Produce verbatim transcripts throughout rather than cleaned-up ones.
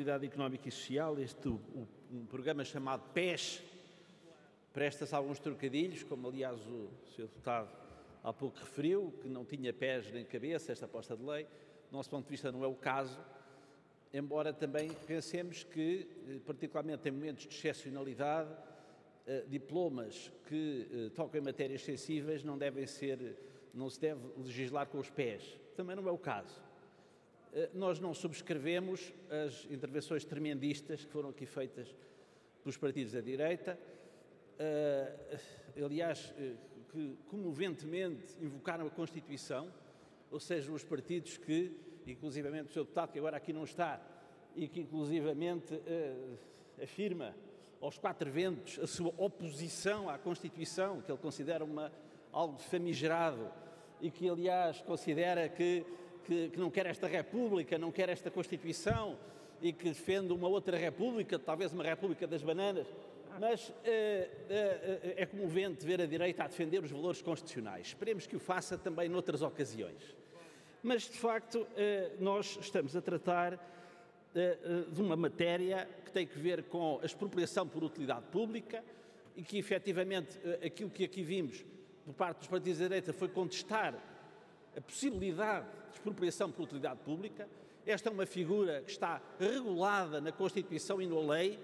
Estabilidade Económica e Social, este o, um programa chamado P E S, presta-se a alguns trocadilhos, como aliás o senhor Deputado há pouco referiu, que não tinha pés nem cabeça esta proposta de lei. Do nosso ponto de vista não é o caso, embora também pensemos que, particularmente em momentos de excepcionalidade, diplomas que tocam em matérias sensíveis não devem ser, não se deve legislar com os pés. Também não é o caso. Nós não subscrevemos as intervenções tremendistas que foram aqui feitas pelos partidos da direita, aliás, que comoventemente invocaram a Constituição, ou seja, os partidos que, inclusivamente o senhor Deputado, que agora aqui não está, e que inclusivamente afirma aos quatro ventos a sua oposição à Constituição, que ele considera uma, algo famigerado e que, aliás, considera que, que, que não quer esta República, não quer esta Constituição e que defende uma outra República, talvez uma República das bananas, mas uh, uh, uh, é comovente ver a direita a defender os valores constitucionais. Esperemos que o faça também noutras ocasiões. Mas, de facto, uh, nós estamos a tratar de uma matéria que tem que ver com a expropriação por utilidade pública e que, efetivamente, aquilo que aqui vimos por parte dos partidos da direita foi contestar a possibilidade de expropriação por utilidade pública. Esta é uma figura que está regulada na Constituição e na lei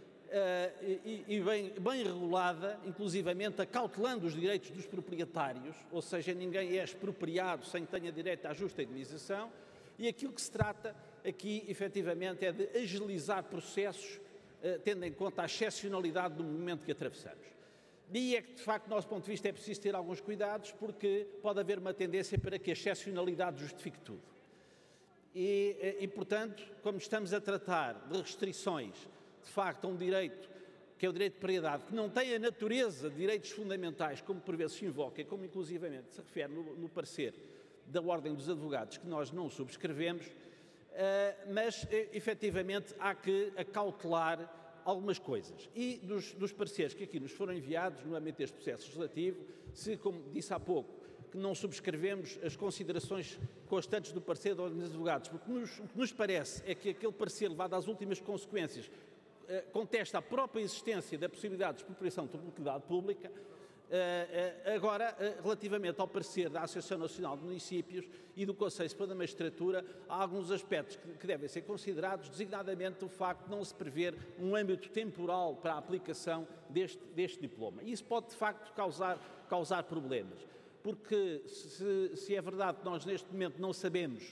e, e bem, bem regulada, inclusivamente acautelando os direitos dos proprietários, ou seja, ninguém é expropriado sem que tenha direito à justa indemnização. E aquilo que se trata aqui, efetivamente, é de agilizar processos, eh, tendo em conta a excepcionalidade do momento que atravessamos. E é que, de facto, do nosso ponto de vista, é preciso ter alguns cuidados, porque pode haver uma tendência para que a excepcionalidade justifique tudo. E, e, portanto, como estamos a tratar de restrições, de facto, a um direito, que é o direito de propriedade, que não tem a natureza de direitos fundamentais, como por vezes se invoca, e como inclusivamente se refere no, no parecer da Ordem dos Advogados, que nós não subscrevemos, mas efetivamente há que acautelar algumas coisas. E dos, dos pareceres que aqui nos foram enviados no âmbito deste processo legislativo, se, como disse há pouco, que não subscrevemos as considerações constantes do parecer da Ordem dos Advogados, porque nos, o que nos parece é que aquele parecer, levado às últimas consequências, contesta a própria existência da possibilidade de expropriação de utilidade pública. Uh, uh, agora, uh, relativamente ao parecer da Associação Nacional de Municípios e do Conselho Superior da Magistratura, há alguns aspectos que, que devem ser considerados, designadamente o facto de não se prever um âmbito temporal para a aplicação deste, deste diploma. E isso pode, de facto, causar, causar problemas, porque se, se é verdade que nós neste momento não sabemos,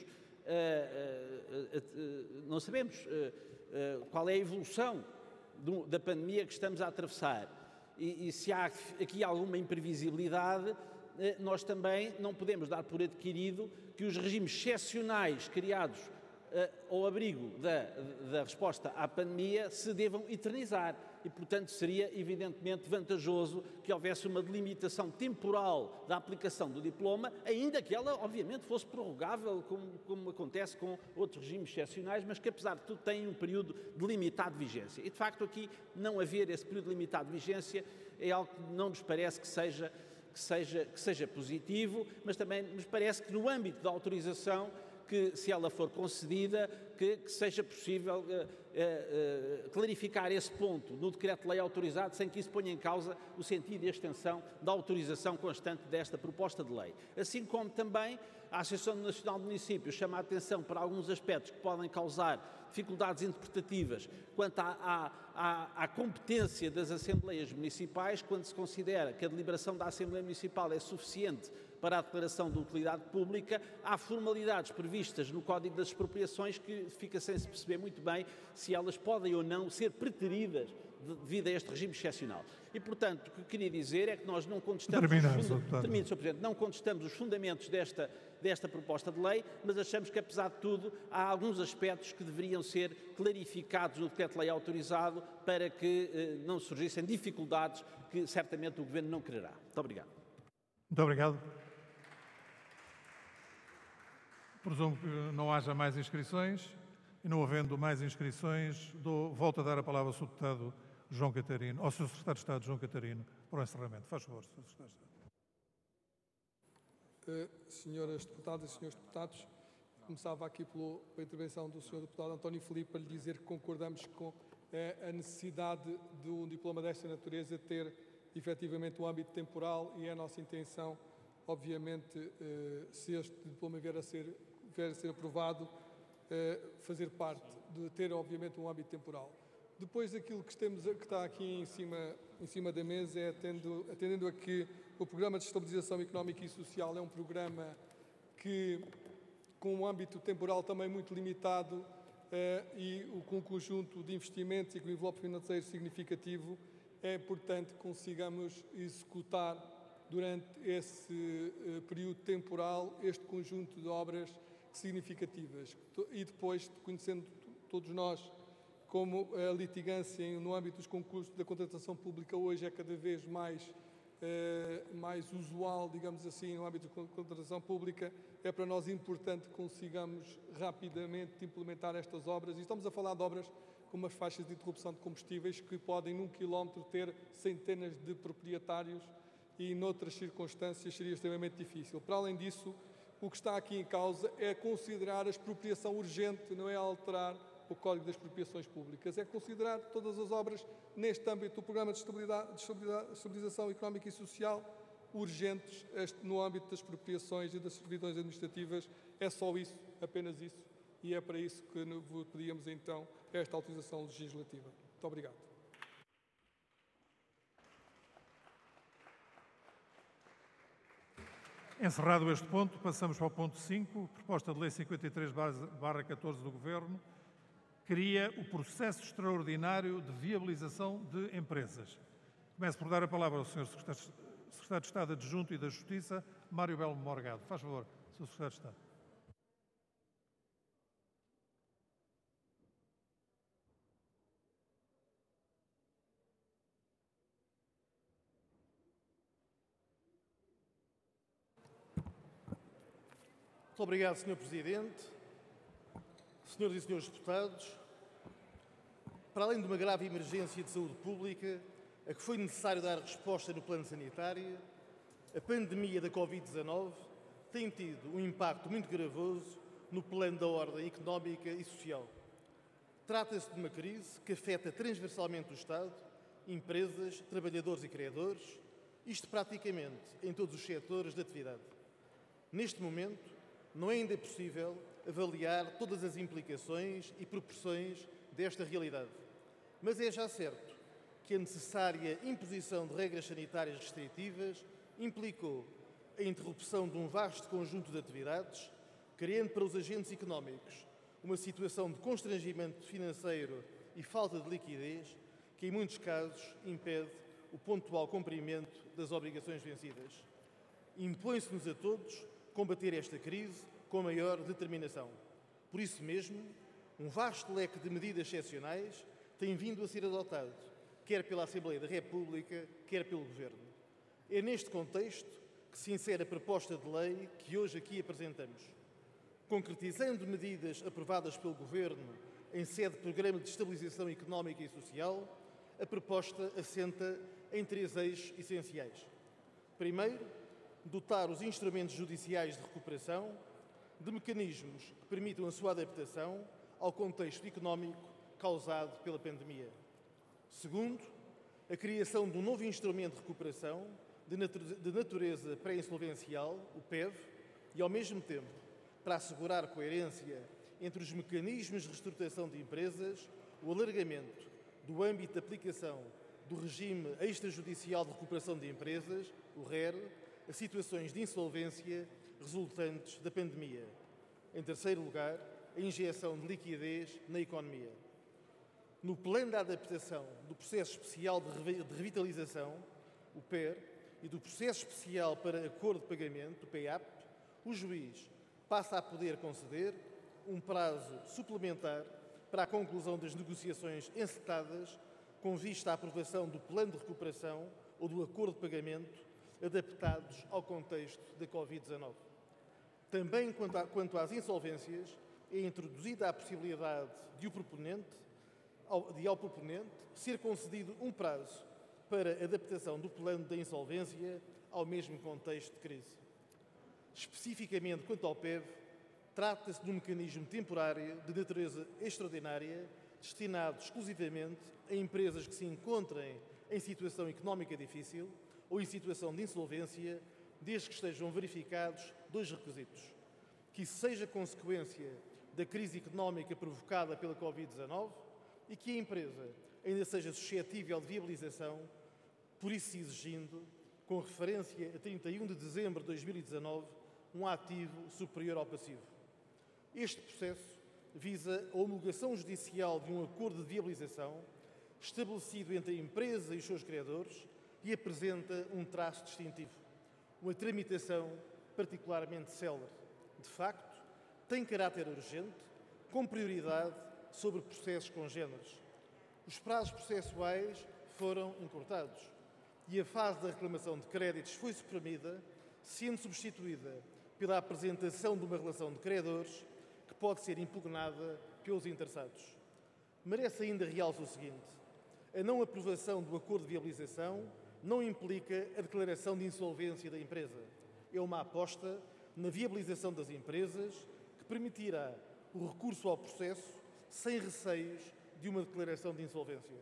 uh, uh, uh, não sabemos uh, uh, qual é a evolução do, da pandemia que estamos a atravessar, E, e se há aqui alguma imprevisibilidade, nós também não podemos dar por adquirido que os regimes excepcionais criados uh, ao abrigo da, da resposta à pandemia se devam eternizar e, portanto, seria evidentemente vantajoso que houvesse uma delimitação temporal da aplicação do diploma, ainda que ela, obviamente, fosse prorrogável, como, como acontece com outros regimes excepcionais, mas que, apesar de tudo, têm um período de limitado de vigência. E, de facto, aqui não haver esse período limitado de vigência é algo que não nos parece que seja, que seja, que seja positivo, mas também nos parece que no âmbito da autorização, que se ela for concedida, que, que seja possível uh, uh, uh, clarificar esse ponto no decreto-lei autorizado, sem que isso ponha em causa o sentido e a extensão da autorização constante desta proposta de lei. Assim como também a Associação Nacional de Municípios chama a atenção para alguns aspectos que podem causar dificuldades interpretativas quanto à, à, à, à competência das Assembleias Municipais, quando se considera que a deliberação da Assembleia Municipal é suficiente para a declaração de utilidade pública. Há formalidades previstas no Código das Expropriações que fica sem se perceber muito bem se elas podem ou não ser preteridas devido a este regime excepcional. E, portanto, o que eu queria dizer é que nós não contestamos, Termina, os, funda- Termino, senhor Presidente, não contestamos os fundamentos desta, desta proposta de lei, mas achamos que, apesar de tudo, há alguns aspectos que deveriam ser clarificados no decreto-lei autorizado para que eh, não surgissem dificuldades que certamente o Governo não quererá. Muito obrigado. Muito obrigado. Presumo que não haja mais inscrições e, não havendo mais inscrições, dou, volto a dar a palavra ao senhor Deputado João Catarino, ao senhor Secretário de Estado João Catarino, para o encerramento. Faz favor, senhor Secretário de Estado. Uh, senhoras deputadas e senhores deputados, Começava aqui pelo, pela intervenção do senhor Deputado António Filipe para lhe dizer que concordamos com eh, a necessidade de um diploma desta natureza ter efetivamente um âmbito temporal e é a nossa intenção, obviamente, eh, se este diploma vier a ser, vier a ser aprovado, eh, fazer parte de ter, obviamente, um âmbito temporal. Depois, aquilo que, temos, que está aqui em cima, em cima da mesa é atendo, atendendo a que o Programa de Estabilização Económica e Social é um programa que, com um âmbito temporal também muito limitado eh, e com um conjunto de investimentos e com um envelope financeiro significativo, é importante que consigamos executar durante esse eh, período temporal este conjunto de obras significativas. E depois, conhecendo todos nós como a litigância no âmbito dos concursos da contratação pública hoje é cada vez mais, eh, mais usual, digamos assim, no âmbito da contratação pública, é para nós importante que consigamos rapidamente implementar estas obras. E estamos a falar de obras como as faixas de interrupção de combustíveis que podem, num quilómetro, ter centenas de proprietários e, noutras circunstâncias, seria extremamente difícil. Para além disso, o que está aqui em causa é considerar a expropriação urgente, não é alterar o Código das Expropriações Públicas, é considerar todas as obras neste âmbito do Programa de, Estabilidade, de Estabilização Económica e Social urgentes no âmbito das expropriações e das servidões administrativas. É só isso, apenas isso, e é para isso que pedíamos então esta autorização legislativa. Muito obrigado. Encerrado este ponto, passamos para o ponto cinco, proposta de lei cinquenta e três barra catorze do Governo, cria o processo extraordinário de viabilização de empresas. Começo por dar a palavra ao senhor Secretário, Secretário de Estado Adjunto e da Justiça, Mário Belo Morgado. Faz favor, senhor Secretário de Estado. Muito obrigado, senhor Presidente. Senhoras e senhores deputados, para além de uma grave emergência de saúde pública, a que foi necessário dar resposta no plano sanitário, a pandemia da covid dezanove tem tido um impacto muito gravoso no plano da ordem económica e social. Trata-se de uma crise que afeta transversalmente o Estado, empresas, trabalhadores e criadores, isto praticamente em todos os setores de atividade. Neste momento, não é ainda possível avaliar todas as implicações e proporções desta realidade, mas é já certo que a necessária imposição de regras sanitárias restritivas implicou a interrupção de um vasto conjunto de atividades, criando para os agentes económicos uma situação de constrangimento financeiro e falta de liquidez que, em muitos casos, impede o pontual cumprimento das obrigações vencidas. Impõe-se-nos a todos combater esta crise com a maior determinação. Por isso mesmo, um vasto leque de medidas excepcionais tem vindo a ser adotado, quer pela Assembleia da República, quer pelo Governo. É neste contexto que se insere a proposta de lei que hoje aqui apresentamos. Concretizando medidas aprovadas pelo Governo em sede de Programa de Estabilização Económica e Social, a proposta assenta em três eixos essenciais. Primeiro, dotar os instrumentos judiciais de recuperação de mecanismos que permitam a sua adaptação ao contexto económico causado pela pandemia. Segundo, a criação de um novo instrumento de recuperação de natureza pré-insolvencial, o P E V, e, ao mesmo tempo, para assegurar coerência entre os mecanismos de reestruturação de empresas, o alargamento do âmbito de aplicação do regime extrajudicial de recuperação de empresas, o R E R, a situações de insolvência resultantes da pandemia. Em terceiro lugar, a injeção de liquidez na economia. No plano da adaptação do processo especial de revitalização, o P E R, e do processo especial para acordo de pagamento, o P E A P, o juiz passa a poder conceder um prazo suplementar para a conclusão das negociações encetadas com vista à aprovação do plano de recuperação ou do acordo de pagamento adaptados ao contexto da covid dezanove. Também quanto, a, quanto às insolvências, é introduzida a possibilidade de, o proponente, de ao proponente ser concedido um prazo para adaptação do plano da insolvência ao mesmo contexto de crise. Especificamente quanto ao P E V, Trata-se de um mecanismo temporário de natureza extraordinária, destinado exclusivamente a empresas que se encontrem em situação económica difícil ou em situação de insolvência, desde que estejam verificados dois requisitos: que isso seja consequência da crise económica provocada pela covid dezanove e que a empresa ainda seja suscetível de viabilização, por isso exigindo, com referência a trinta e um de dezembro de dois mil e dezanove, um ativo superior ao passivo. Este processo visa a homologação judicial de um acordo de viabilização estabelecido entre a empresa e os seus credores e apresenta um traço distintivo: uma tramitação particularmente célere. De facto, tem caráter urgente, com prioridade sobre processos congêneres. Os prazos processuais foram encurtados e a fase da reclamação de créditos foi suprimida, sendo substituída pela apresentação de uma relação de credores que pode ser impugnada pelos interessados. Merece ainda realçar o seguinte: a não aprovação do acordo de viabilização não implica a declaração de insolvência da empresa. É uma aposta na viabilização das empresas que permitirá o recurso ao processo sem receios de uma declaração de insolvência.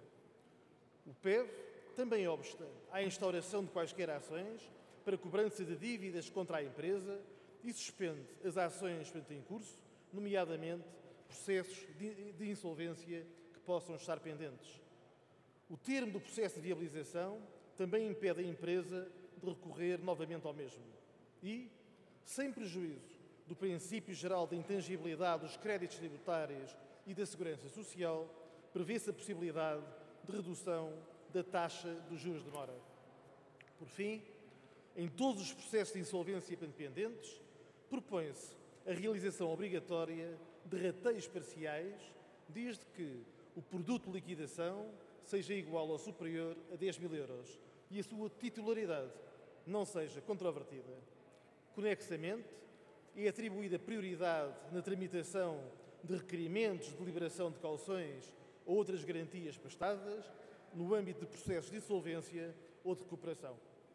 O P E V também obsta à instauração de quaisquer ações para cobrança de dívidas contra a empresa e suspende as ações em curso, nomeadamente processos de, de insolvência que possam estar pendentes. O termo do processo de viabilização também impede a empresa de recorrer novamente ao mesmo. E, sem prejuízo do princípio geral da intangibilidade dos créditos tributários e da segurança social, prevê-se a possibilidade de redução da taxa dos juros de mora. Por fim, em todos os processos de insolvência pendentes, propõe-se a realização obrigatória de rateios parciais, desde que o produto de liquidação seja igual ou superior a dez mil euros e a sua titularidade não seja controvertida. Conexamente, é atribuída prioridade na tramitação de requerimentos de liberação de cauções ou outras garantias prestadas no âmbito de processos de insolvência ou de recuperação.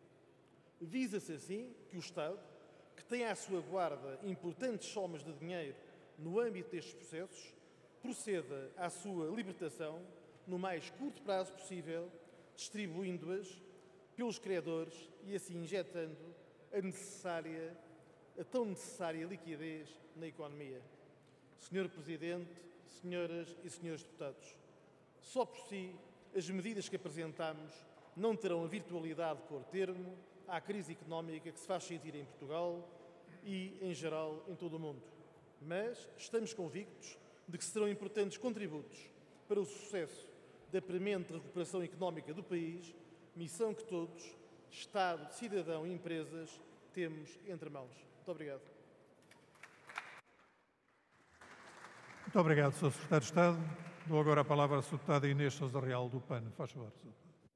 Visa-se assim que o Estado, que tem à sua guarda importantes somas de dinheiro no âmbito destes processos, proceda à sua libertação no mais curto prazo possível, distribuindo-as pelos credores e assim injetando a necessária, a tão necessária liquidez na economia. senhor Presidente, senhoras e senhores deputados, só por si as medidas que apresentamos não terão a virtualidade de pôr termo à crise económica que se faz sentir em Portugal e, em geral, em todo o mundo. Mas estamos convictos de que serão importantes contributos para o sucesso da premente recuperação económica do país, missão que todos, Estado, cidadão e empresas, temos entre mãos. Muito obrigado. Muito obrigado, senhor Secretário de Estado. Dou agora a palavra à senhora Deputada Inês Sousa Real, do P A N. Faz favor, senhor.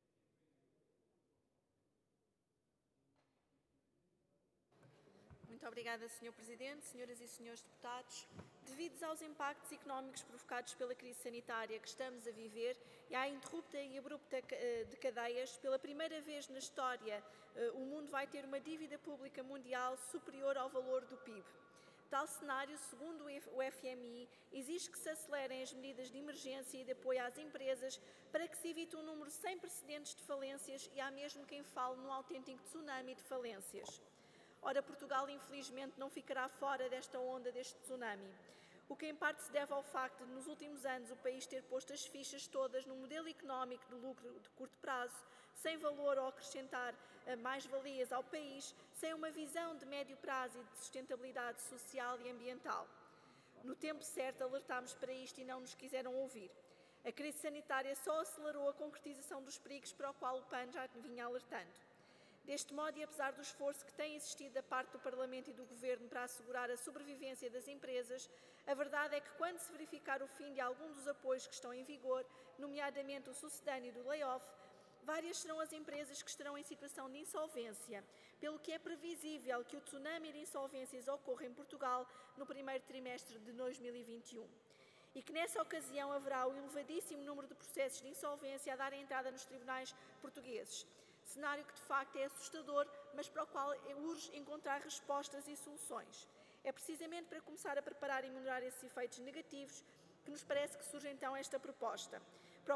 Muito obrigada, senhor Presidente, senhoras e senhores deputados. Devido aos impactos económicos provocados pela crise sanitária que estamos a viver e à interrupta e abrupta de cadeias, pela primeira vez na história, o mundo vai ter uma dívida pública mundial superior ao valor do P I B. Tal cenário, segundo o F M I, exige que se acelerem as medidas de emergência e de apoio às empresas para que se evite um número sem precedentes de falências e há mesmo quem fale num autêntico tsunami de falências. Ora, Portugal, infelizmente, não ficará fora desta onda, deste tsunami, o que em parte se deve ao facto de, nos últimos anos, o país ter posto as fichas todas num modelo económico de lucro de curto prazo, sem valor ou acrescentar mais-valias ao país, sem uma visão de médio prazo e de sustentabilidade social e ambiental. No tempo certo, alertámos para isto e não nos quiseram ouvir. A crise sanitária só acelerou a concretização dos perigos para o qual o P A N já vinha alertando. Deste modo, e apesar do esforço que tem existido da parte do Parlamento e do Governo para assegurar a sobrevivência das empresas, a verdade é que quando se verificar o fim de algum dos apoios que estão em vigor, nomeadamente o sucedâneo do layoff, várias serão as empresas que estarão em situação de insolvência, pelo que é previsível que o tsunami de insolvências ocorra em Portugal no primeiro trimestre de dois mil e vinte e um. E que nessa ocasião haverá o elevadíssimo número de processos de insolvência a dar entrada nos tribunais portugueses. Cenário que de facto é assustador, mas para o qual urge encontrar respostas e soluções. É precisamente para começar a preparar e minorar esses efeitos negativos que nos parece que surge então esta proposta.